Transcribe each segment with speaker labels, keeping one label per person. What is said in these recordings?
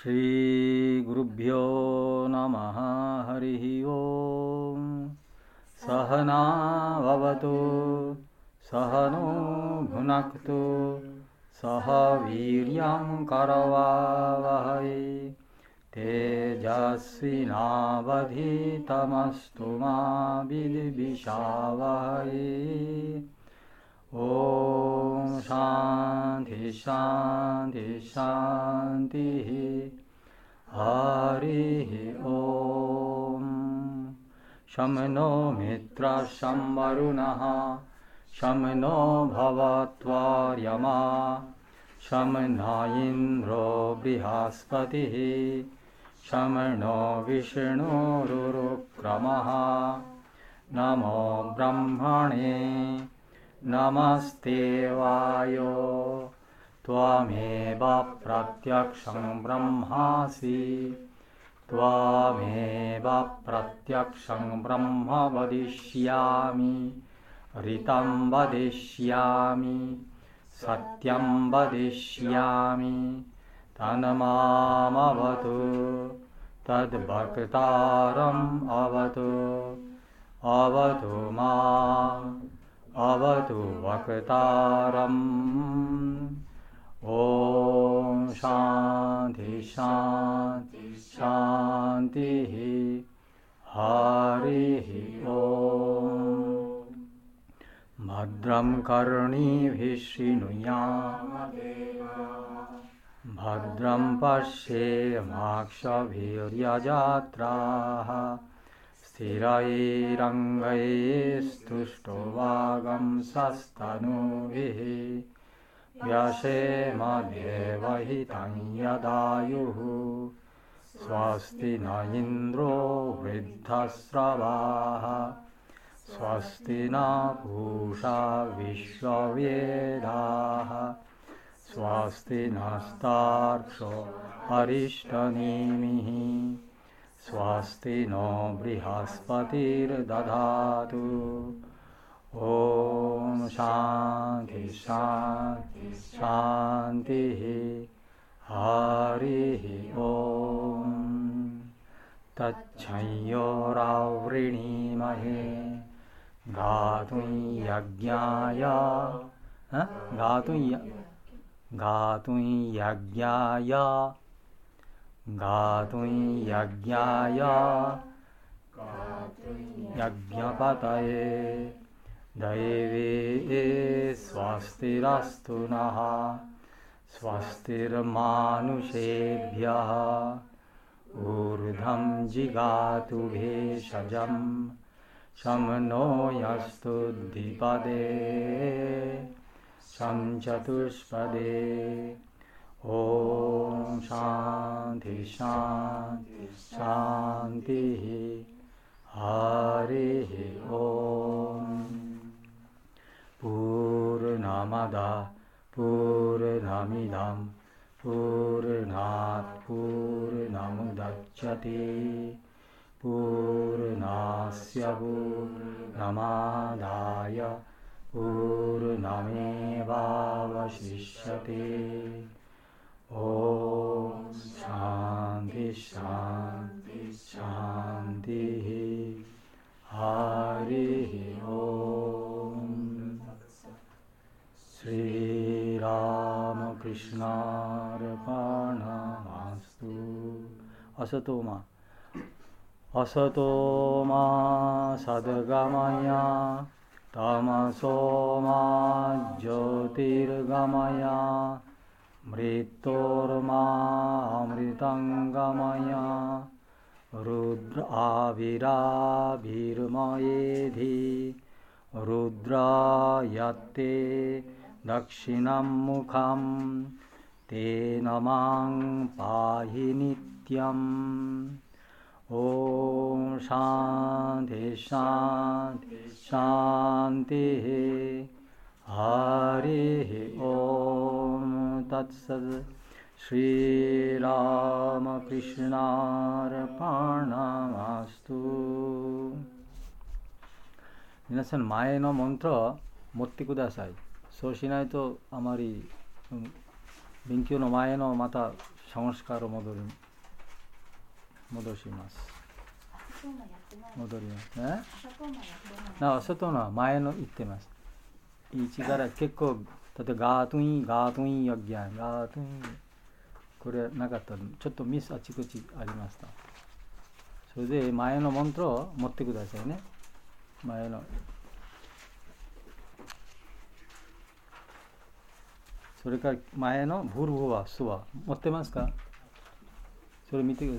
Speaker 1: श्रीगुरुभ्यो नमः। हरिः ओम्। सहना भवतु सहनो भुनक्तु सह वीर्यं करवावहै तेजस्विनावधीतमस्तु मा विद्विषावहै। ॐ शान्ति शान्ति शान्तिः। हरिः ॐ। शं नो मित्रः शं वरुणः शं नो भवत्वार्यमा शं नो इन्द्रो बृहस्पतिः शं नो विष्णुरुक्रमः। नमो ब्रह्मणे नमस्ते वायो त्वमेव प्रत्यक्षं ब्रह्मासि त्वमेव प्रत्यक्षं ब्रह्म वदिष्यामि ऋतं वदिष्यामि सत्यं वदिष्यामि तन्मामवतु तद्भक्तारम् अवतु अवतु माम् अवतु वक्तारम्। ॐ शान्ति शान्ति शान्तिः। हरिः ॐ। भद्रं कर्णिभिः शृणुयाम भद्रं पश्येमाक्षभिर्यजत्राः स्थिरैरङ्गैस्तुष्टुवागं सस्तनूभिः व्यशेम देवहितं यदायुः। स्वस्ति न इन्द्रो वृद्धश्रवाः स्वस्ति न पूषा विश्ववेदाः स्वस्ति नस्तार्क्ष्यो अरिष्टनेमिः स्वस्ति नो बृहस्पतिर्दधातु। ॐ शान्ति शान्ति शान्तिः। हरिः ॐ। तच्छयोरावृणीमहे गातुं यज्ञाय गातुं यज्ञाय यज्ञपतये दैवे स्वस्तिरस्तु नः स्वस्तिर्मानुषेभ्यः ऊर्ध्वं जिगातु भेषजं शं नो यस्तु द्विपदे शं चतुष्पदे। ॐ शान्ति शान्ति शान्तिः। हरिः ॐ। पूर्णमदः पूर्णमिदं पूर्णात् पूर्णमुदच्यते पूर्णस्य पूर्णमादाय पूर्णमेवावशिष्यते। ॐ शान्ति शान्ति शान्तिः। हरिः ॐ। श्रीरामकृष्णार्पणमस्तु। असतो मा सद्गमय तमसो मा ज्योतिर्गमय मृत्योर्मामृतं रुद्र आविराभिर्मयेधि रुद्रायत्ते दक्षिणं मुखं तेन मां पाहि नित्यम्। ॐ शान्ति शान्ति शान्तिः। हरिः ॐ। तत्सत्। শ্রীরামকৃষ্ণার্পণমস্তু। মিনাসান মায়ের মন্ত্র মূর্তি কুদাসাই সর্ষিনায় তো আমারই বেঙ্কিও মায়ের মাতা sanskara 戻します。戻ります。朝とのは前の言ってます。1から結構、例えばガートゥインヨギャン、ガートゥイン。これなかったの。ちょっとミスあちこちありました。それで前のモントを持ってくださいね。前の。それから前のブルブはスは持ってますか？それ見て、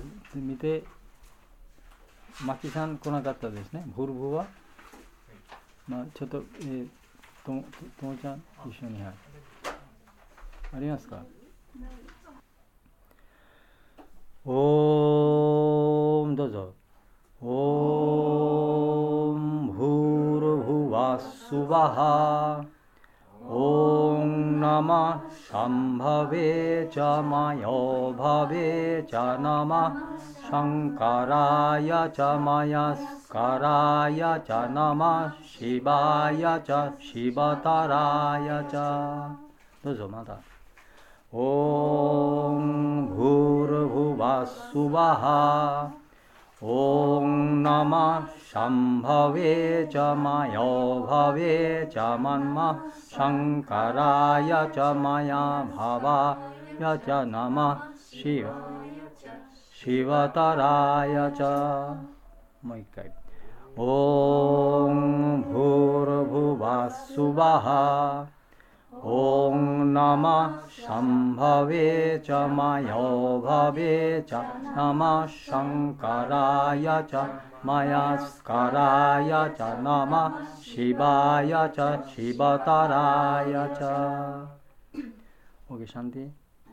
Speaker 1: マキさん来なかったですね。ブルブは、まあ、ちょっと、ともちゃん一緒に、はい。ありますか？おーん、どうぞ。オームブルブワスワハオーンナマシャンバベチャマヨバベチャナマシャンカラヤチャマヤスカラヤチャナマシバヤチャシバタラヤチャ。どうぞまだ。オーンブルブワスワハオーンナマシャンバベチャマヨバベチャマンマシャンカラヤチャマヤババヤチャナマシバタラヤチャ。もう一回。オーンブルブワスワハオーンナマシャンバベチャマヨバベチャナマシャンカラヤチャマヤスカラヤチャナマシバヤチャシバタラヤチャ。OK、シャンティ。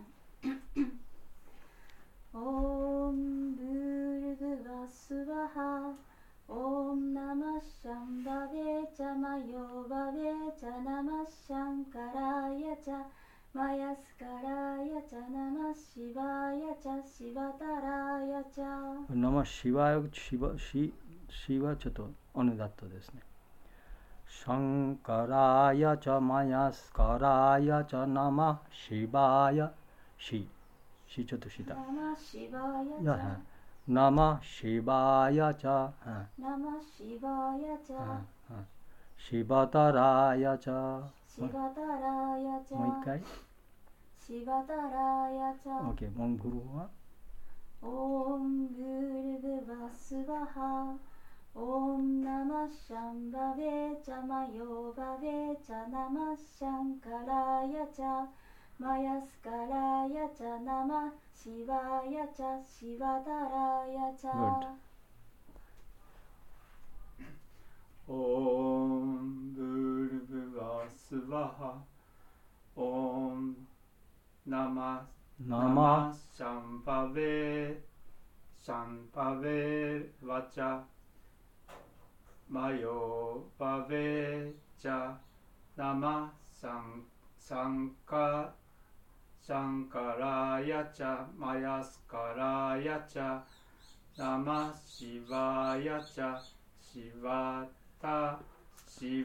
Speaker 2: オーンブルブワスワハオーンナマシャンバベチャマヨバベチャナマシャンカラヤチャマヤスカラヤチャナマシバヤチャシバタラヤチャ。
Speaker 1: ナマシバはちょっとオネダットですね。シャンカラヤチャマヤスカラヤチャナマシバヤシちょっとした。
Speaker 2: ナマシバヤチャ。
Speaker 1: ナマシバヤチャ。
Speaker 2: ナマシバヤチャ。
Speaker 1: シバタラヤチャ。
Speaker 2: シバタラヤチャ。
Speaker 1: もう一回。
Speaker 2: シバタラヤチャ。
Speaker 1: OK、モンゴルは
Speaker 2: オンブルブバスワハオンナマシャンバベチャマヨバベチャナマシャンカラヤチャマヤスカラヤチャナマシバヤチャシバタラヤチャ。
Speaker 3: オンブルブバスワハオンナマシャンパベワチャマヨバベチャナマシャンカラヤチャマヤスカラヤチャナマシバヤチャシバタシ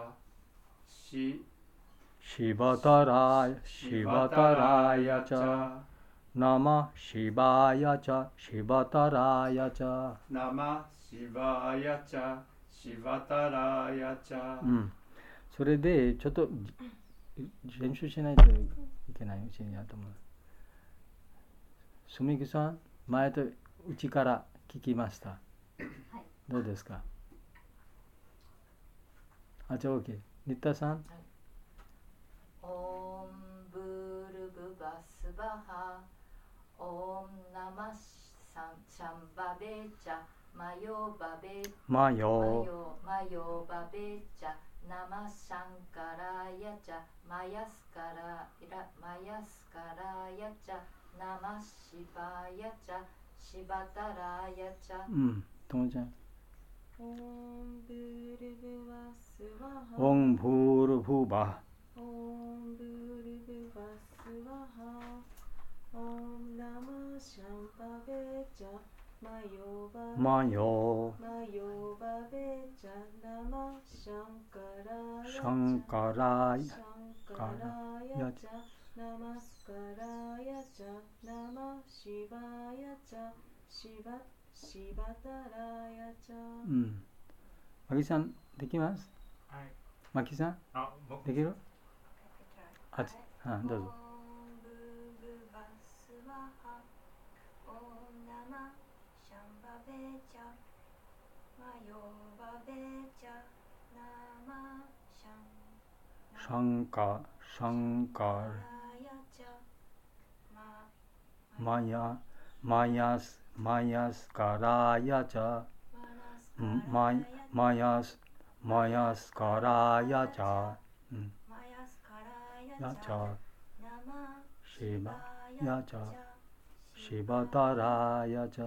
Speaker 3: バタラヤチャ
Speaker 1: ナマシバヤチャシバタラヤチャ
Speaker 3: ナマシバヤチャシバタラヤチャ。
Speaker 1: それでちょっと練習しないといけないうちにやと思う。すみきさん、前とうちから聞きました。どうですか？じゃあ OK。ニッタさん。
Speaker 4: オンブルブバスバハオンナマシャンバベチャマヨバベバベチャナマシャンカラヤチャマヤスカラヤチャナマシバヤチャシバタラヤチャ。
Speaker 1: ともちゃん。
Speaker 2: オンブルブバスワハ
Speaker 1: オンブルブバ
Speaker 2: オンブルブバスワハオンナマシャンバベチャマヨバベチャナマシャンカラヤチャヤチャナマスカラヤチャナマシバヤチャシバタラヤチャ。
Speaker 1: マキさんできます？
Speaker 3: はい。
Speaker 1: マキさんできる？どうぞ。
Speaker 2: オーブブバスワハオーナマシャンバベチャマヨバベチャナマシャン
Speaker 1: カ
Speaker 2: ヤチャ
Speaker 1: マヤスカラヤチャマヤスカラヤチャヤチャシバヤチャシバタラヤチャ。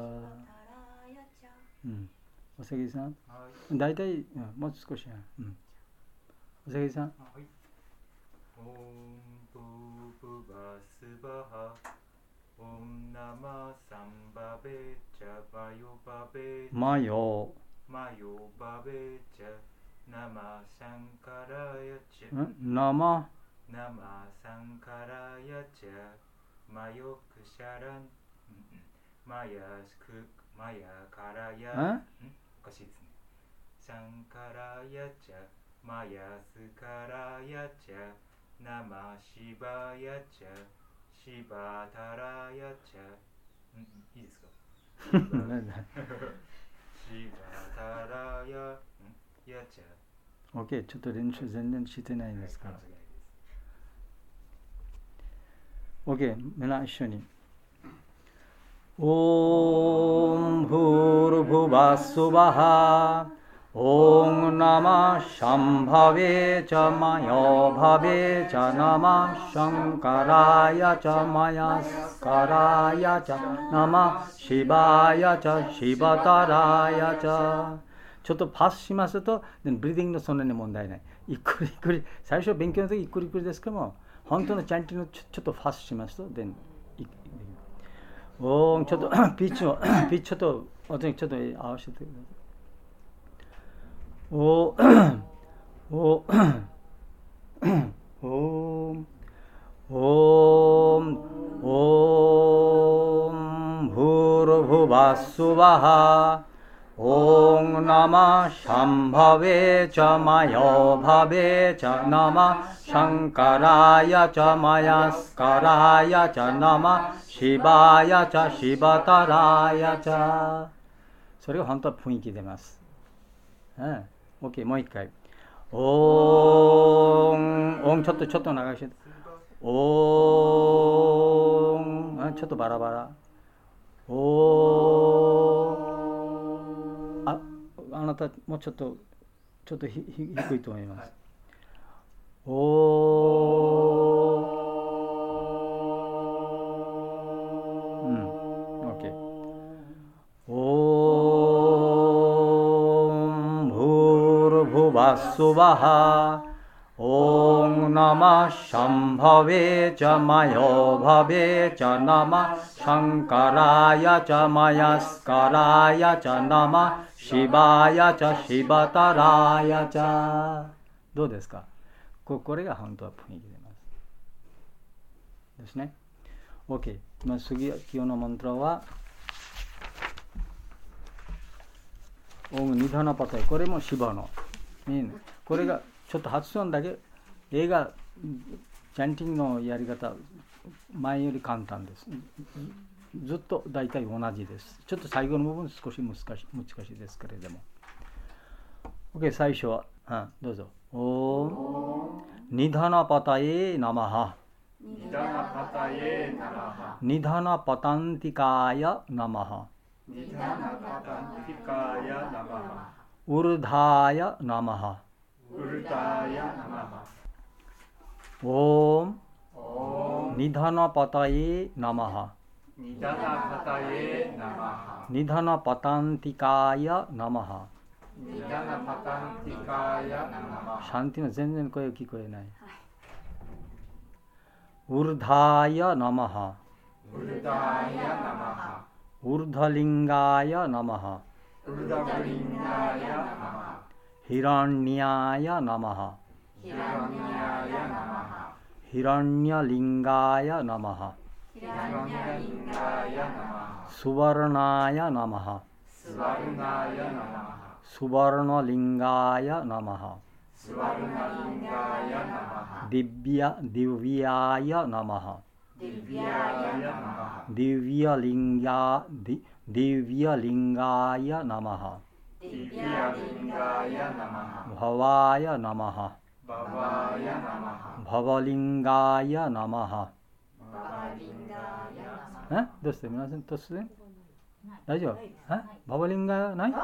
Speaker 1: おさぎさん、だいたいもう少しや。おさぎさん。
Speaker 3: オンブブバスバハオンナマサンバベチャマヨバベ
Speaker 1: マヨ
Speaker 3: バベチャナマシャンカラヤチャ
Speaker 1: ナマ
Speaker 3: サンカラヤチャマヨクシャランマヤカラヤおかしいですね。シャンカラヤチャマヤスカラヤチャナマシバヤチャシバタラヤチャいいですか？シバタラヤチャ。
Speaker 1: OK、 ちょっと練習全然してないんですから。OK、 みんな一緒に。オームフールブバスバハオームナマシャンバベチャマヨバベチャナマシャンカラヤチャマヤスカラヤチャナマシバヤチャシバタラヤチャ。ちょっとパスしますと、ブリーディングのそんなに問題ない。ゆっくりゆっくり、最初勉強の時ゆっくりゆっくりですけども、本当のチャンティングのちょっとファスしますと、おー、ちょっとピッチちょっと音にちょっと合わせてください。おーおーブルブバスワハオーナマシャンバベチャマヨバベチャナマシャンカラヤチャマヤスカラヤチャナマシバヤチャシバタラヤチャ。それが本当は雰囲気出ます。OK、 もう一回。オンちょっと流して。オンちょっとバラバラ。あなたもうちょっと低いと思います。OK。バスバハオーナマシャンバベチャマヨバベチャナマシャンカラヤチャマヤスカラヤチャナマシバヤチャシバタラヤチャ。どうですか？これが本当は雰囲気出ますですね。 OK、 次今日のマントラはオンニダナパタイ。これもシバのこれがちょっと発音だけ映画チャンティングのやり方前より簡単です。ずっと大体同じです。ちょっと最後の部分少し難しいですけれども。 OK、 最初はどうぞ。ニダナパタエナマハニダナパタエナマハニダナパタンティカヤナマハニダナパタンティカヤナマハウルダーヤナマハウルダーヤナマハオームニダナパタエナマハニダナパタエナマハニダナパタンティカヤナマハニダナパタンティカヤナマハ。シャンティの全然声聞こえない。ウルダーヤナマハウルダーヤナマハウルダリンガーヤナマハウルダリンガーヤナマハヒランニャーヤナマハヒランニャーヤナマハヒヒラニャリンガーヤナマハ。
Speaker 3: ヒラニャリンガーヤナマハ。
Speaker 1: スバルナーヤナマハ。
Speaker 3: スバルナーヤナマハ。
Speaker 1: スバルナリンガーヤナマハ。
Speaker 3: スバルナリンガーヤナマハ。
Speaker 1: ディビヤーヤナマハ。
Speaker 3: ディビヤーヤナマハ。
Speaker 1: ディビヤリンガーヤナマハ。
Speaker 3: ディビヤリンガーヤナマハ。
Speaker 1: バワーヤナマハ。
Speaker 3: ババーヤナマハ。
Speaker 1: ババリンガーヤナマハ。
Speaker 3: ババリンガーヤナマハ。
Speaker 1: どうして皆さん突然大丈夫？ババリンガーない？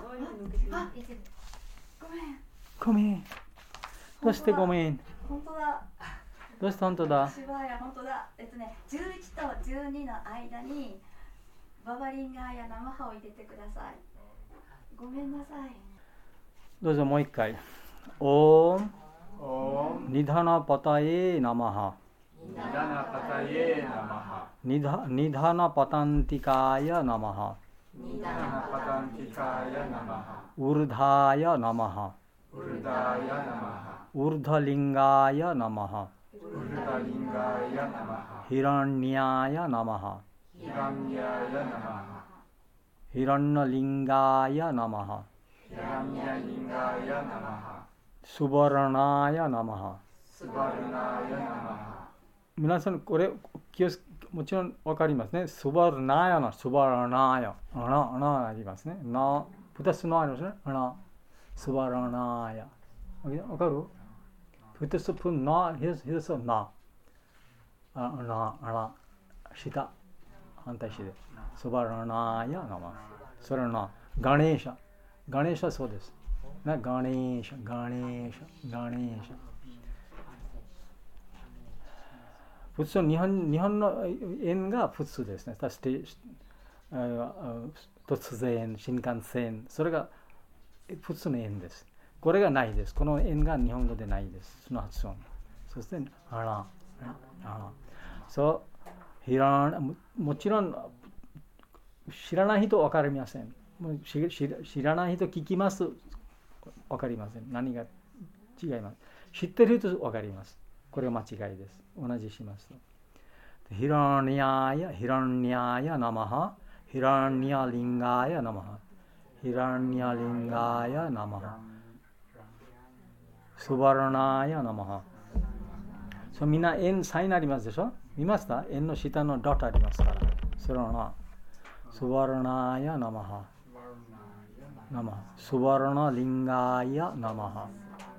Speaker 1: ごめん。どうしてごめん？
Speaker 2: 本当だ。
Speaker 1: どうして本当だ？
Speaker 2: シバヤ本当だ。11と12の間にババリンガーや生葉を入れてください。ごめんなさい。
Speaker 1: どうぞもう一回。オーム
Speaker 3: オーム
Speaker 1: ニダナパタエナマハ。
Speaker 3: ニダナパタエナマハ。
Speaker 1: ニダナパタンティカヤナマハ。
Speaker 3: ニダナパタンティカヤナマハ。
Speaker 1: ウルダーヤナマハ。
Speaker 3: ウルダーヤナマハ。
Speaker 1: ウルダリンガーヤナマハ。
Speaker 3: ウルダリンガーヤナマハ。
Speaker 1: ヒラニャヤナマハ。
Speaker 3: ヒランヤヤナマハ。
Speaker 1: ヒランナリンガーヤナマハ。
Speaker 3: ヒランヤリンガーヤナマハ。
Speaker 1: スバラナーヤナマハ。
Speaker 3: スバルナーヤナマハ。
Speaker 1: 皆さんこれもちろん分かりますね。スバルナーヤなスバラナーヤ。ありますね。2つのありますね。スバラナーヤ。分かる？2つ分な、1つな。下。反対して。スバラナーヤナマ。それはな。ガネーシャそうです。ガネーシャ。普通日本の円が普通ですね。突然、新幹線、それが普通の円です。これがないです。この円が日本語でないです。その発音。そして、もちろん知らない人は分かりません。知らない人聞きます。分かりません。何が違います。知ってる人分かります。これは間違いです。同じしますと。ヒラニャヤナマハ。ヒラニャリンガーヤナマハ。ヒラニャリンガーヤナマハ。スバラナーヤナマハ。みんな円サインありますでしょ？見ました？円の下のドットありますから。それはな。スバラナーヤナマハ。スバラナリンガーヤナマハ。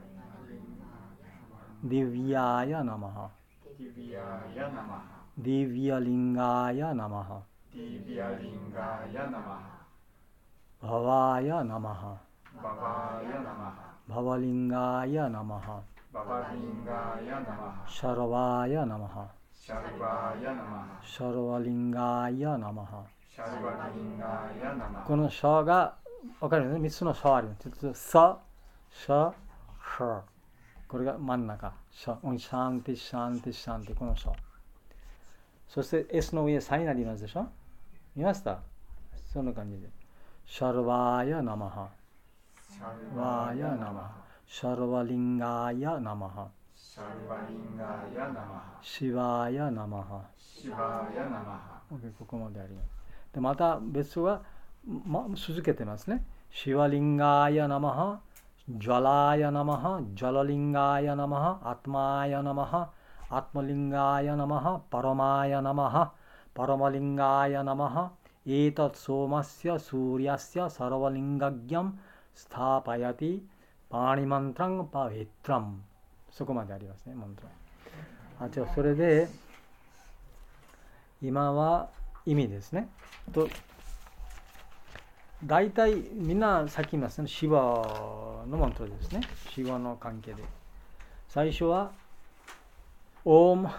Speaker 1: ディビヤーヤナマハ。
Speaker 3: ディビヤヤナマハ。
Speaker 1: ディビヤリンガーヤナマハ。
Speaker 3: ディビヤリンガーヤナマハ。
Speaker 1: バワーヤナマハ。
Speaker 3: ババヤナマハ。
Speaker 1: ババリンガーヤナマハ。
Speaker 3: ババリンガーヤナマハ。
Speaker 1: シャラワーヤナマハ。
Speaker 3: シャルバヤナマハ。
Speaker 1: シャラワリンガーヤナマハ。
Speaker 3: シャルバリンガーヤナマハ。
Speaker 1: このシャが分かりますね。3つのシャあります。サ、シャ、シャ。これが真ん中。シャンティ、このシャ。そして S の上サインありますでしょ？見ました？そんな感じで。シャルワーヤナマハ。シャルワーヤナマハ。シャルワリンガーヤナマハ。
Speaker 3: シャルバリンガーヤナマハ。
Speaker 1: シワーヤナマハ。
Speaker 3: シバヤナマハ。
Speaker 1: ここまであります。でまた別は、続けてますね。シワリンガーヤナマハ。ジャラーヤナマハ。ジャラリンガーヤナマハ。アトマーヤナマハ。アトマリンガーヤナマハ。パラマーヤナマハ。パラマリンガーヤナマハ。エタツソーマスヤスーリアスヤサラワリンガギャムスターパヤティパーニマントランパヴェトラム。そこまでありますね、マントラ。じゃあそれで今は意味ですね。と大体みんなさっき言いましたね、シバのマントラですね。シバの関係で。最初はオーム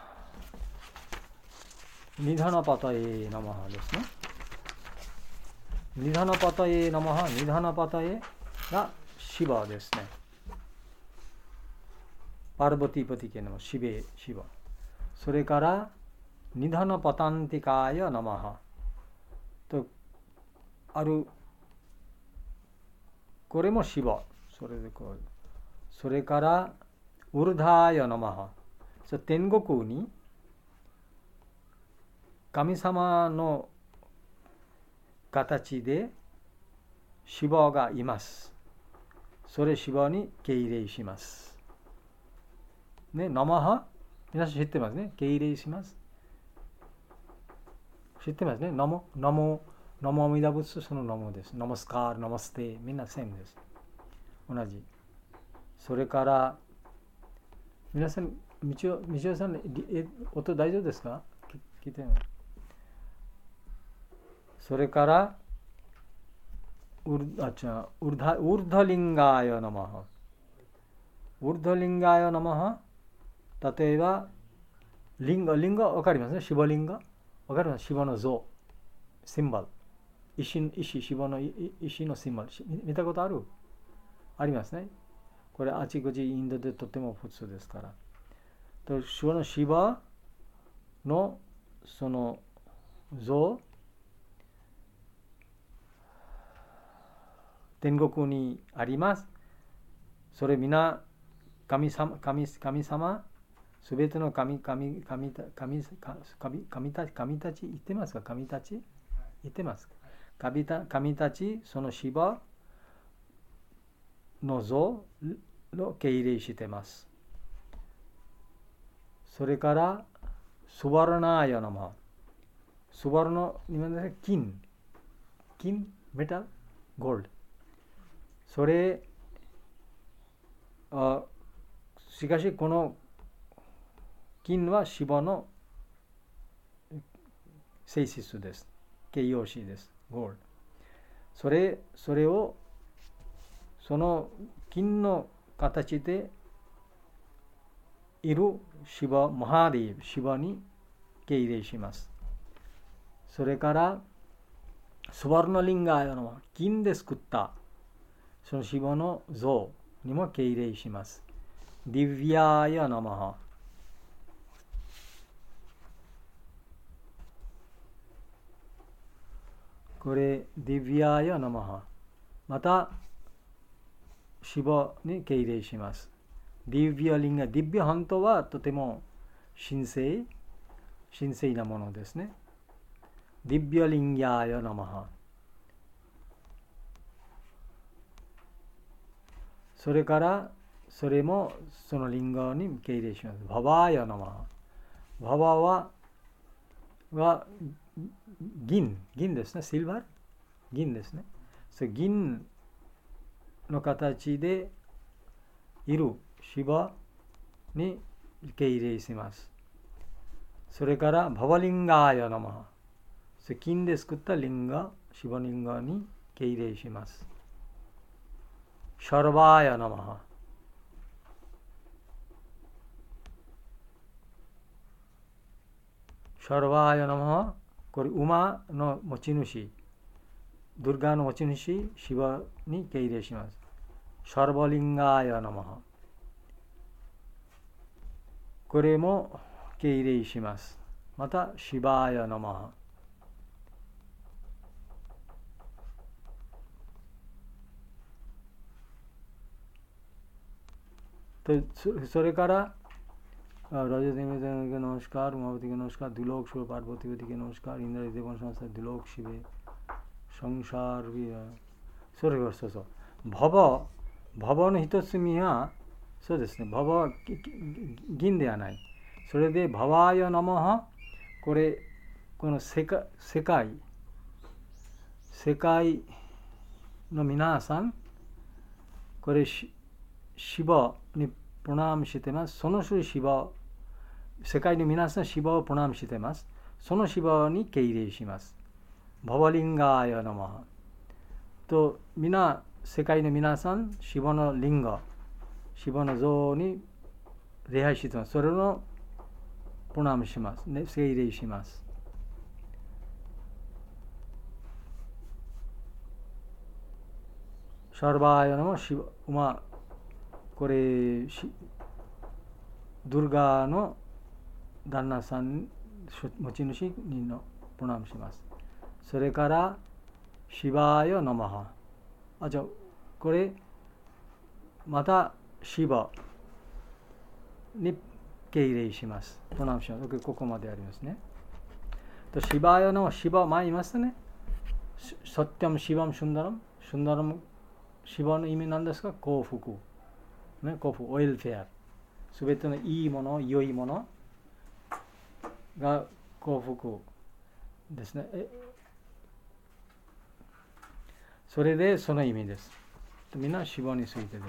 Speaker 1: ニダナパタエナマハですね。ニダナパタエナマハ、ニダナパタエがシバですね。パルバティパティ系のシバ。それからニダナパタンティカヤナマハとある。これもシバ。それからウルダーヤナマハ。 天国に神様の形でシヴァがいます。それシヴァに敬礼します。ね、ナマハ、皆さん知ってますね。敬礼します。知ってますね。ナモアミダ仏、そのナモです。ナモスカール、ナモステ、みんなセームです。同じ。それから、皆さん、道夫さん、音大丈夫ですか？聞いてない。それから、ウルダリンガーヨナマハ。ウルダリンガーヨナマハ。例えば、リンガわかりますね。シバリンガわかります。シバの像、シンバル。シバの石のシンバル。見たことある？ありますね。これ、あちこちインドでとても普通ですから。とそのシバのその像、天国にあります。それ皆、神様、すべての神たち言ってますか？神たち言ってますか？神たち、そのシバの像の敬礼してます。それから、スワラナーヤナマ。スワラの金、メタル、ゴールド。それ、しかしこの金はシバの性質です。形容詞です。ゴールド。それをその金の形でいるシバ、マハディブ、シバに敬礼します。それから、スワルナリンガーヤの金で作ったそのシバの像にも敬礼します。ディヴィアーヤナマハ。これ、ディヴィアーヤナマハ。また、シバに敬礼します。ディヴィアリンガ、ディヴィア本当はとても神聖なものですね。ディヴィアリンガーヤナマハ。それから、それもそのリンガに敬礼します。ババーヤナマハ。ババは銀ですね。シルバー銀ですね。それ銀の形でいるシバに敬礼します。それからババリンガーヤナマハ。それ金で作ったリンガ、シバリンガに敬礼します。シャルバーヤナマハ。シャルバーヤナマハ。これ馬の持ち主、ドゥルガの持ち主、シバに敬礼します。シャルバリンガーヤナマハ。これも敬礼します。また、シバーヤナマハ。それから、राजा देवी के नमस्कार, उमावती के नमस्कार, द्विलोक शिव पार्वती के नमस्कार, इंद्र देवन संस्था द्विलोक शिवे संसार भीそれがそう。ババの一つ目はそうですね。ババは銀ではない。それでババやナマハ、この世界の皆さん、これシバにプナムしてます。その種シバ、世界の皆さんシバをプナムしてます。そのシバに敬礼します。ババリンガーヤナマハと、世界の皆さんシバのリンガ、シバの像に礼拝してます。それのプナムします、ね、敬礼します。シャルバーヤナマシバ、これドゥルガーの旦那さん、持ち主にのプナムします。それからシバーヤナマハ。じゃあこれまたシバに敬入れします。プロナンション、ここまでありますね。とシバヤのシバ、前言いましたね。サッティャム、シバム、シュンダラム。シュンダラム、シバの意味なんですか？幸福。ね、幸福、ウェルフェア。すべてのいいもの、良いものが幸福ですね。それでその意味です。みんなシバについてです。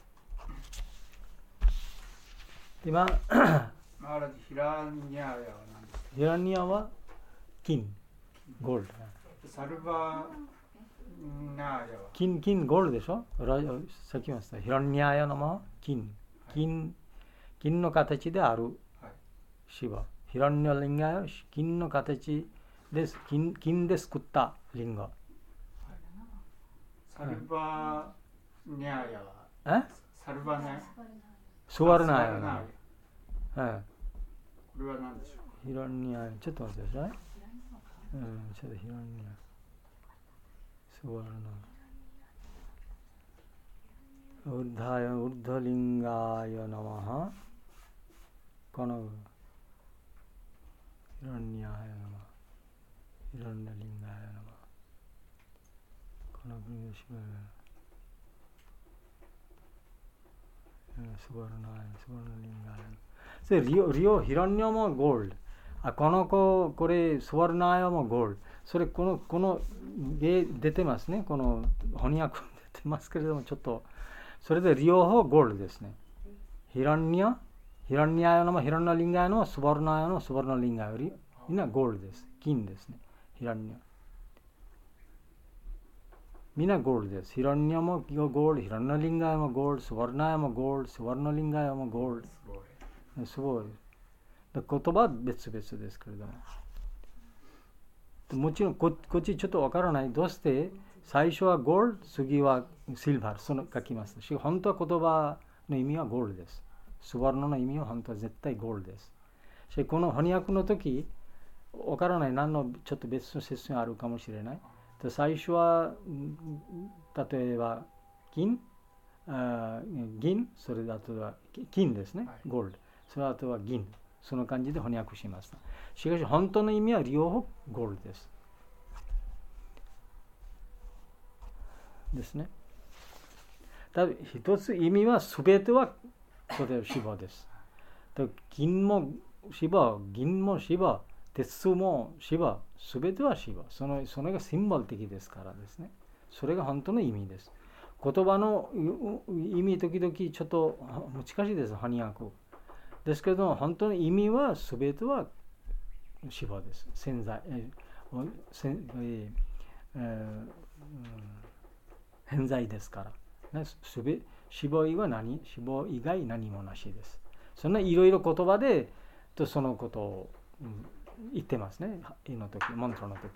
Speaker 1: 今、
Speaker 3: ヒラニアヤは何ですか？
Speaker 1: ヒラニアは金、ゴールド。
Speaker 3: サルバナーヤは
Speaker 1: 金、ゴールドでしょ？さっき言いました。ヒラニアヤのまま金の形であるシバ。ヒラニアリンガは金の形です。金で作ったリンガ。
Speaker 3: サルバニャーヤはサルバナヤ
Speaker 1: スワルナーヤの。
Speaker 3: これは何でしょう？
Speaker 1: ヒラニアヤ、ちょっと待ってください。ちょっとヒラニアヤ。スワルナーヤ。ウッダリンガヤナマハ。このヒラニアヤナマ。ヒラニアリンガヤナマ。この国のシバヤ。スワルナーヤ、スワルナリンガヤ。それリオ、ヒラニアもゴールド。この子、これ、スワルナーヤもゴールド。それ、この出てますね。この翻訳出てますけれども、ちょっと、それで両方ゴールドですね。ヒラニアヤのも、ヒラニアリンガヤの、スワルナーヤの、スワルナリンガヤより、みんなゴールドです。金ですね。ヒラニア。みんなゴールドです。ヒラニアもゴールド、ヒラニアリンガヤもゴールド、スワルナーヤもゴールド、スワルナリンガヤもゴールド。すごい。言葉は別々ですけれども。もちろんこっちちょっとわからない。どうして最初はゴールド、次はシルバー、その書きます。本当は言葉の意味はゴールドです。スワルナの意味は本当は絶対ゴールドです。この翻訳の時、わからない。何のちょっと別の説明あるかもしれない。最初は、例えば銀、それであとは金ですね。ゴールド。その後は銀。その感じで翻訳しました。しかし本当の意味は両方ゴールドです。ですね。ただ一つ意味は全てはこれシバです。金もシバ、銀もシバ、鉄もシバ、全てはシバ。それがシンボル的ですからですね。それが本当の意味です。言葉の意味時々ちょっと難しいです、翻訳。ですけど本当の意味は全てはシバです。潜在、偏在ですから、ね、シバ以外何もなしです。そんないろいろ言葉でそのことを言ってますね。の時、マントラの時。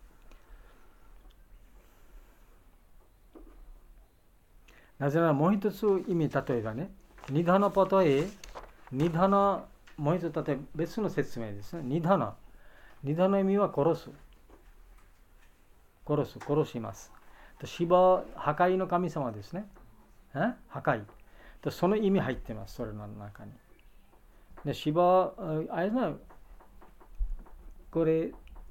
Speaker 1: なぜならもう一つ意味、例えばね、ニダナパトエ、ニダナ、もう一つ例えば別の説明ですね。ニダナの意味は殺します。シバ、破壊の神様ですね。破壊。その意味入ってます、それの中に。でシバ、あれな、これ、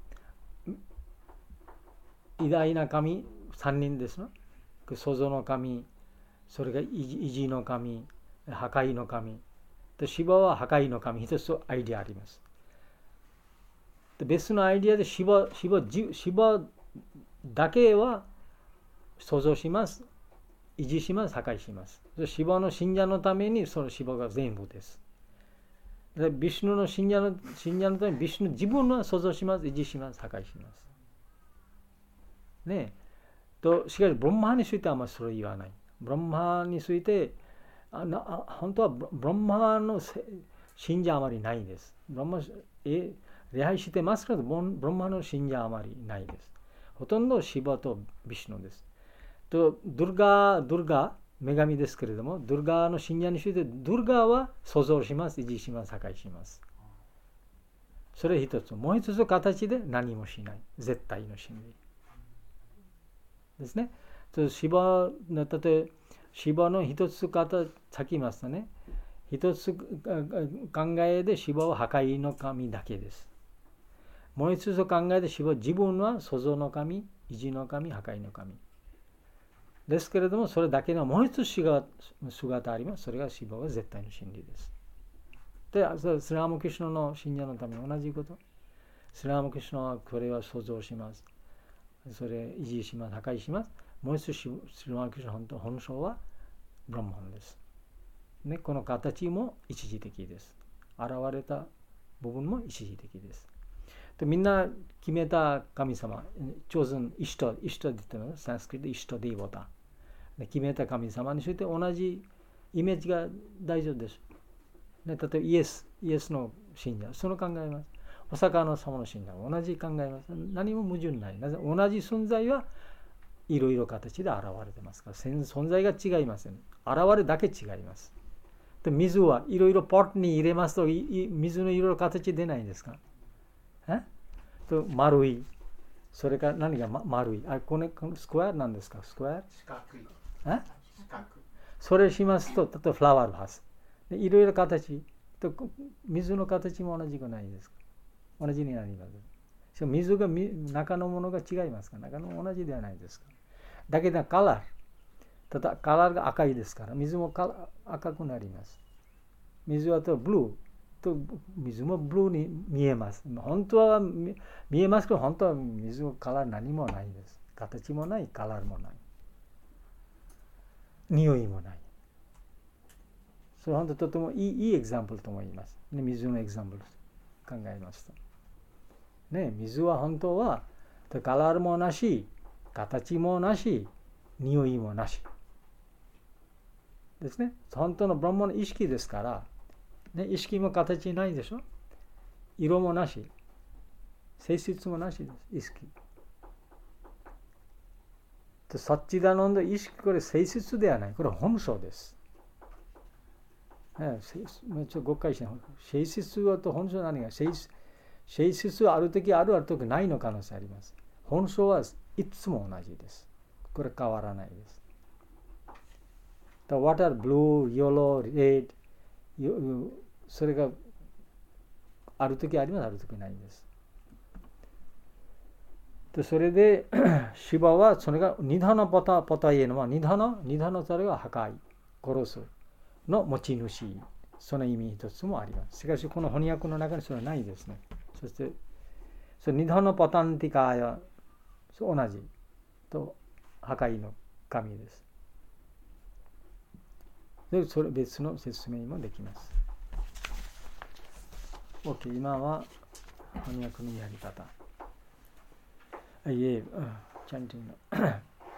Speaker 1: 偉大な神3人ですね。創造の神、それが維持の神、破壊の神。シバは破壊の神、一つアイディアあります。別のアイディアでシバだけは創造します、維持します、破壊します。シバの信者のためにそのシバが全部です。ビシュヌの信者のためにビシュヌ自分は創造します、維持します、破壊します。ねえ。しかし、ブランマについてはあんまりそれを言わない。ブランマについて、本当はブランマの信者あまりないです。ブランマ礼拝してますけど、ブランマの信者あまりないです。ほとんどシバとビシュヌです。ドゥルガ、女神ですけれども、ドゥルガの信者について、ドゥルガは創造します、維持します、破壊します。それ一つ。もう一つの形で何もしない。絶対の真理ですね。シバの一つ方、さっき言いましたね。 一つ考えでシバは破壊の神だけです。もう一つ考えでシバは自分は創造の神、維持の神、破壊の神ですけれども、それだけのもう一つ姿あります。それがシバは絶対の真理です。で、スリラムキシュナの信者のために同じこと。スリラムキシュナはこれは創造します。それ維持します、破壊します。もう一つスリラムキシュナの本性はブランマンです。ね、この形も一時的です。現れた部分も一時的です。で、みんな決めた神様、chosenイシュトって言ってます。サンスクリットでイシュトディーボタ。決めた神様について同じイメージが大丈夫です。ね、例えばイエスの信者、その考えます。お魚様の信者は同じ考えます。何も矛盾ない。なぜ同じ存在はいろいろ形で現れてますから、存在が違いません。現れだけ違います。で、水はいろいろポットに入れますと、水のいろいろ形出ないですか？と丸い。それから何が丸い。このスクエアなんですか？スクエア？
Speaker 3: 四角い。四角。そ
Speaker 1: れしますと、例えばフラワーハウス。いろいろ形。水の形も同じくないですか？同じになります。しかも水が中のものが違いますか？中の同じではないですか？だけどカラー。ただカラーが赤いですから、水も赤くなります。水はブルー。水もブルーに見えます。本当は見えますけど、本当は水のカラー何もないです。形もない、カラーもない。匂いもない。それは本当とてもいいエグザンプルと思います。ね、水のエグザンプル考えますと。ね、水は本当はカラーもなし、形もなし、匂いもなし。ですね。本当のブランマの意識ですから、ね、意識も形ないでしょ。色もなし。性質もなしです。意識。サッチダノンド意識、これ性質ではない。これ本性です。ね、ちょっと誤解しない。性質はと本性は何が？性質はあるときあるときないの可能性あります。本性はいつも同じです。これ変わらないです。What are blue, yellow, red? それがあるときあります、あるときないです。で、それでシバはそれがニダナパタイエのはニダナそれが破壊、殺すの持ち主、その意味一つもあります。しかしこの翻訳の中にそれはないですね。そしてそのニダナパタンティカーや同じと破壊の神です。で、それ別の説明もできます。OK、今は翻訳のやり方。チャンティングの。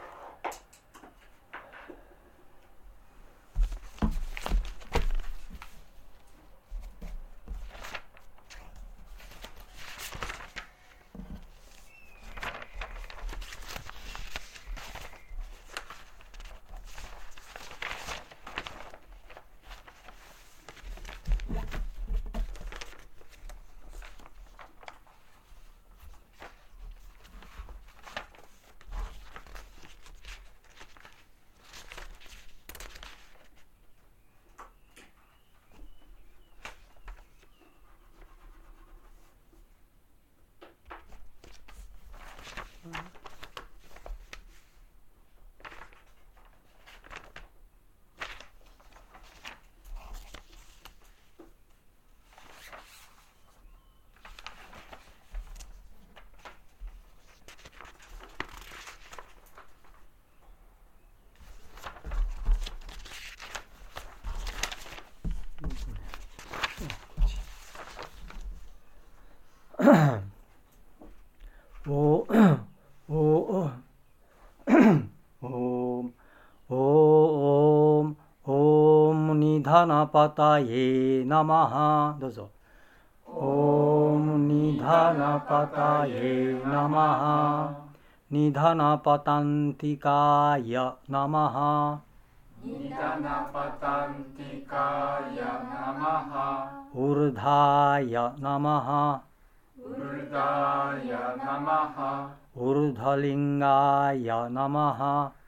Speaker 1: ニダナパタイエナマハ。どうぞ。オームニダナパタイエナマハ。ニダナパタンティカヤナマハ。
Speaker 3: ニダナパタンティカヤナマハ。
Speaker 1: ウルダヤナマハ。
Speaker 3: ウルダヤナマハ。
Speaker 1: ウルダリンガヤナマハ。
Speaker 3: ウ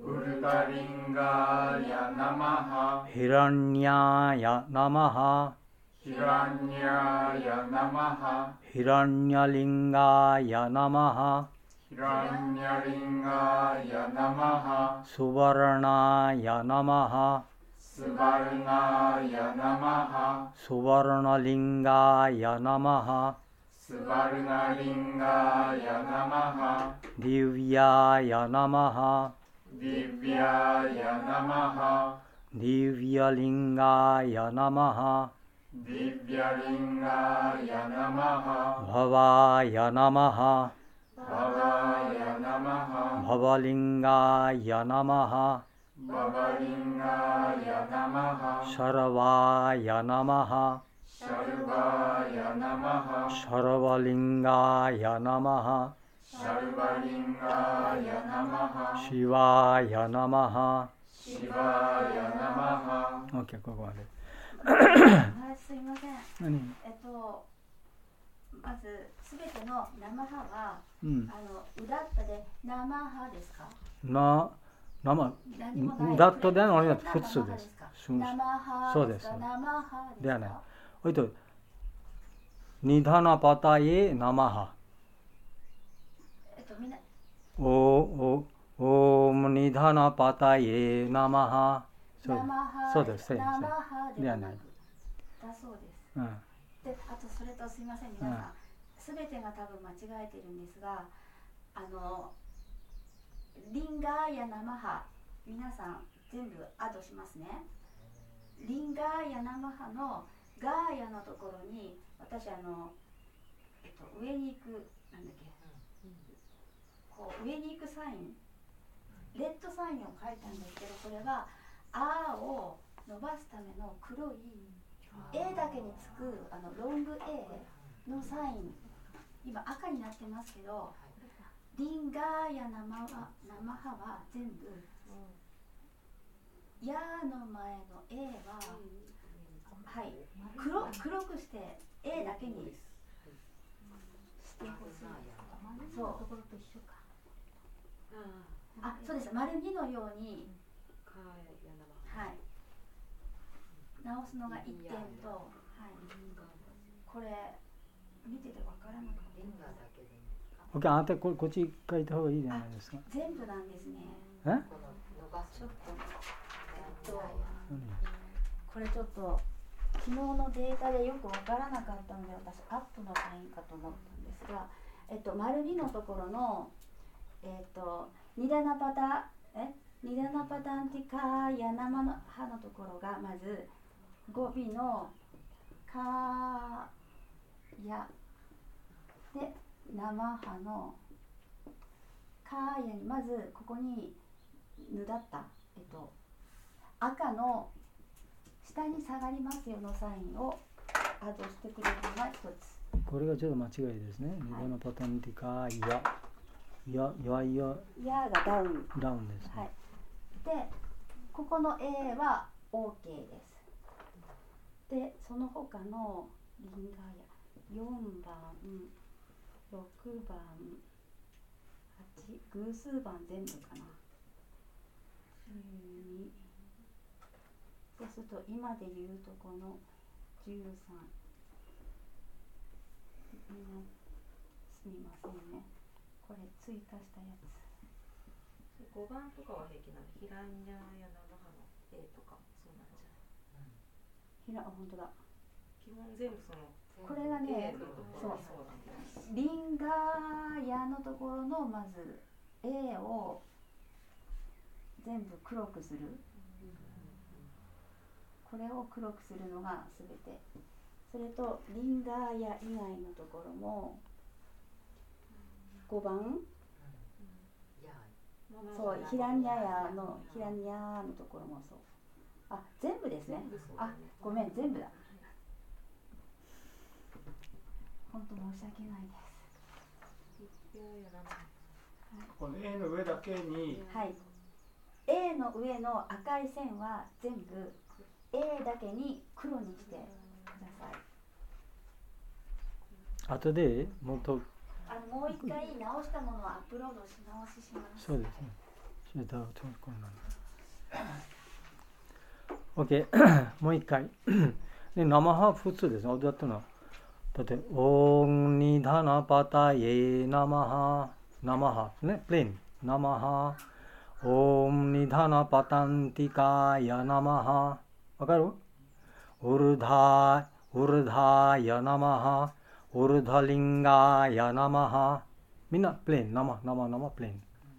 Speaker 3: ウルタリンガーヤナマハ
Speaker 1: ヒラニャヤナマハ
Speaker 3: ヒラニャヤナマハ
Speaker 1: ヒラニャリンガーヤナマハ
Speaker 3: ヒラニャリンガーヤナマハ
Speaker 1: スバラナヤナマハ
Speaker 3: スバルナヤナマハ
Speaker 1: スバラナリンガーヤナマハ
Speaker 3: スバルナリンガーヤナマハ
Speaker 1: ディヴィヤヤナマハ
Speaker 3: ディヴィヤヤナマハ
Speaker 1: ディヴィヤリンガーヤナマハ
Speaker 3: ディヴィヤリンガーヤナマハ
Speaker 1: ババヤナマハ
Speaker 3: ババヤナマハ
Speaker 1: ババリンガーヤナマハ
Speaker 3: ババリンガーヤナマハ
Speaker 1: シャラワヤナマハ
Speaker 3: シャルバヤナマハ
Speaker 1: シャラワリンガーヤナマハ
Speaker 3: シャルバリンガーヤナマハ
Speaker 1: シワヤナマハ
Speaker 3: シバヤナマハ
Speaker 1: OK ここまで
Speaker 2: はい、すいません。
Speaker 1: 何
Speaker 2: まずすべての生ハは
Speaker 1: うん
Speaker 2: うだったで生ハですか？
Speaker 1: な生
Speaker 2: 何もない。
Speaker 1: だったではない普通です
Speaker 2: 生ハ
Speaker 1: そうです
Speaker 2: 生ハですか？
Speaker 1: ではないおいとニダナパタイエ生ハ
Speaker 2: みんな
Speaker 1: オムニダナパタイエ生ハ
Speaker 2: 生ハ
Speaker 1: そうです
Speaker 2: 生ハではなく
Speaker 1: で
Speaker 2: だそうです。
Speaker 1: うん
Speaker 2: で、あとそれとすいません皆さん、すべてが多分間違えてるんですが、リンガーや生ハ皆さん全部アドしますね。リンガーや生ハのガーヤのところに私上に行くなんだっけ、こう上に行くサインレッドサインを書いたんですけど、これはあーを伸ばすための黒い A だけにつくロング A のサイン、今赤になってますけど、リンガーや生ハは全部ヤーの前の A ははい黒くして A だけにしてほしい。そうところと一緒か。あ、そうです。丸2のようにはい直すのが1点と、はい、これ見ててわからなかった。
Speaker 1: OK あなたこっち書いた方がいいじゃないですか。
Speaker 2: 全部なんですね。
Speaker 1: え
Speaker 2: ちょっとこれちょっと昨日のデータでよくわからなかったので、私アップのサインかと思ったんですが、丸2のところのニダナパタンティカーや生の歯のところがまず語尾のカーヤで生歯のカーヤにまずここにぬだった赤の下に下がりますよのサインをアドしてくれるのが一つ。
Speaker 1: これがちょっと間違いですね。ニダナパタンティカヤ
Speaker 2: がダウン。
Speaker 1: ダウンですね。
Speaker 2: はい。で、ここの A は OK です。で、その他のリンガーヤ4番、6番、8、偶数番全部かな。12。そうすると今で言うとこの13。みんなすみませんね。これ追加したやつ。
Speaker 5: 5番とかは平気なの。ヒランニャや生ハの A とかそうなんじゃない。
Speaker 2: 本当だ。
Speaker 5: 基本全部その
Speaker 2: これがね、そうリンガーヤのところのまず A を全部黒くする。これを黒くするのがすべて。それとリンガーヤ以外のところも5番、そうヒラニャヤのヒラニャのところもそう。あ、全部ですね。あ、ごめん、全部だ。本当申し訳ないです。
Speaker 3: この A の上だけに、
Speaker 2: はい、A の上の赤い線は全部 A だけに黒にしてください。
Speaker 1: 後でもっと
Speaker 2: もう一回直したものをアップロードし直しします。
Speaker 1: そうですね。 OK もう一回で生は普通ですね。だってのだってオンニダナパタエナマハ生はねプレーン生はオンニダナパタンティカヤナマハわかる？ウルダヤナマハウルダリンガヤナマハみんなプレーン生プレーン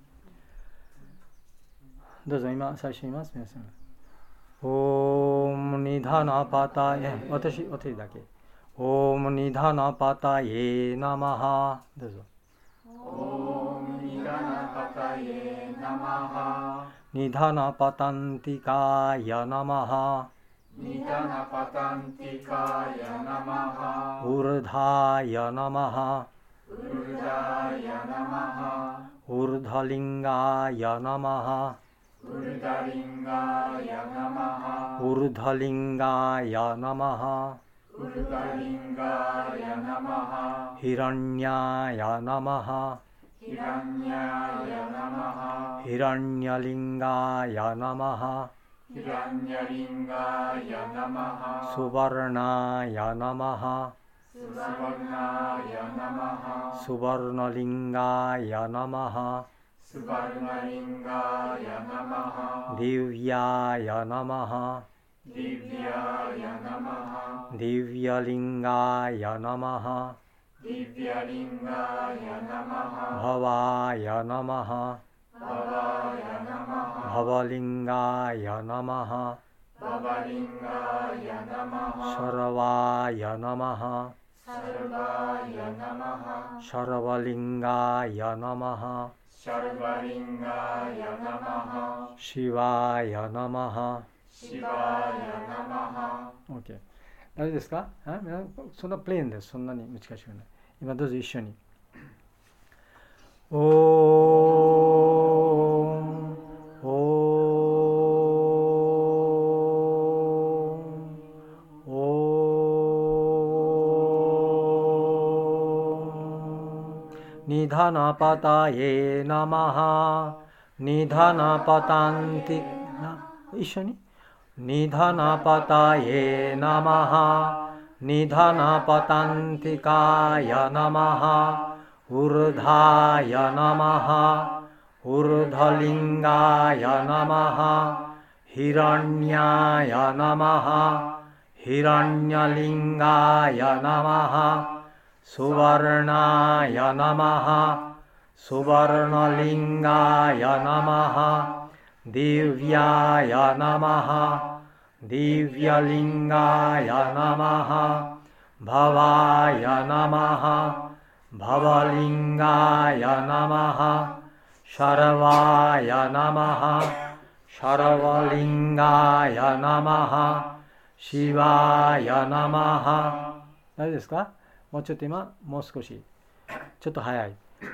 Speaker 1: どうぞ今最初言います皆さんオムニダナパタエ私だけオムニダナパタエナマハどうぞ
Speaker 3: オムニダナパタエナマハ
Speaker 1: ニダナパタンティカヤナマハ
Speaker 3: ニダナパタンティカヤナマハ
Speaker 1: ウルダヤナマハ
Speaker 3: ウルダヤナマハ
Speaker 1: ウルダリンガヤナマハ
Speaker 3: ウルダリンガヤナマハ
Speaker 1: ウルダリンガヤナマハ
Speaker 3: ウルダリンガヤナマハ
Speaker 1: ヒランニャヤナマハ
Speaker 3: ヒランニャヤナマハ
Speaker 1: ヒランニャリンガヤナマハ
Speaker 3: ヒランニャリンガヤナマハ
Speaker 1: スバルナヤナマハ
Speaker 3: スバルナヤナマハ
Speaker 1: スバルナリンガヤナマハ
Speaker 3: スバルナリンガヤナマハ
Speaker 1: ディヴヤヤナマハ
Speaker 3: ディヴヤヤナマハ
Speaker 1: ディヴヤリンガヤナマハ
Speaker 3: ディヴヤリンガヤナマハ
Speaker 1: バワヤナマハ
Speaker 3: ババヤナマハ
Speaker 1: ババリンガヤナマハ
Speaker 3: ババリンガヤナマ
Speaker 1: シ
Speaker 3: ハ
Speaker 1: ャラワヤナマハ
Speaker 3: サルバヤナマハ
Speaker 1: シャラワリンガヤナマハ
Speaker 3: シャルバリンガヤナマハ
Speaker 1: シワヤナマハ
Speaker 3: シバヤナマハ
Speaker 1: OK 大丈夫ですか？そんなプレーンです。そんなに難しくない。今どうぞ一緒にオーンオーンオーンニダナパタエナマハニダナパタンティ一緒にニダナパタエナマハニダナパタンティカヤナマハウルダヤナマハウルダリンガヤナマハヒランニャヤナマハヒランニャリンガヤナマハスバルナヤナマハスバルナリンガヤナマハディヴヤヤナマハディヴヤリンガヤナマハバワヤナマハババリンガヤナマハシャラワヤナマハシャラワリンガヤナマハシワヤナマハ大丈夫ですか？もうちょっと今もう少しちょっと早い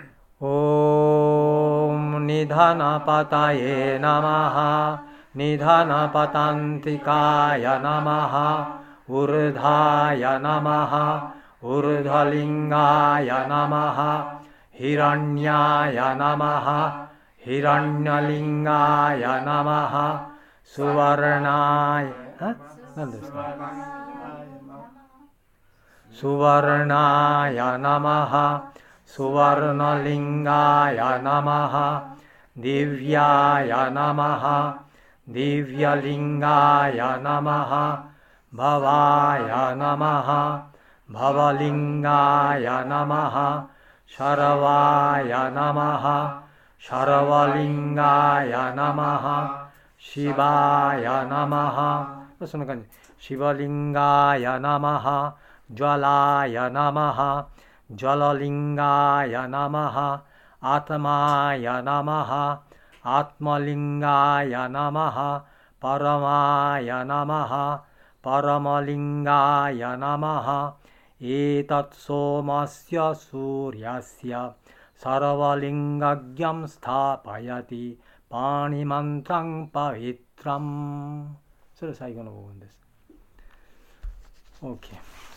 Speaker 1: オームニダナパタエナマハニダナパタンティカヤナマハウルダヤナマハウルダリンガヤナマハヒランニャヤナマハヒランニャリンガヤナマハスワルナヤ何ですか？スワルナヤナマハスワルナリンガヤナマハディヴヤヤナマハディヴヤリンガヤナマハバワヤナマハババリンガヤナマハシャラワヤナマハシャラワリンガヤナマハシバヤナマハそんな感じシバリンガヤナマハジャラヤナマハジャラリンガヤナマハアタマヤナマハアトマリンガヤナマハパラマヤナマハパラマリンガヤナマハエタツソマスヤスーリャスヤサラワリンガギャムスタパヤティパニマンタンパビトラムそれ最後の部分です。OK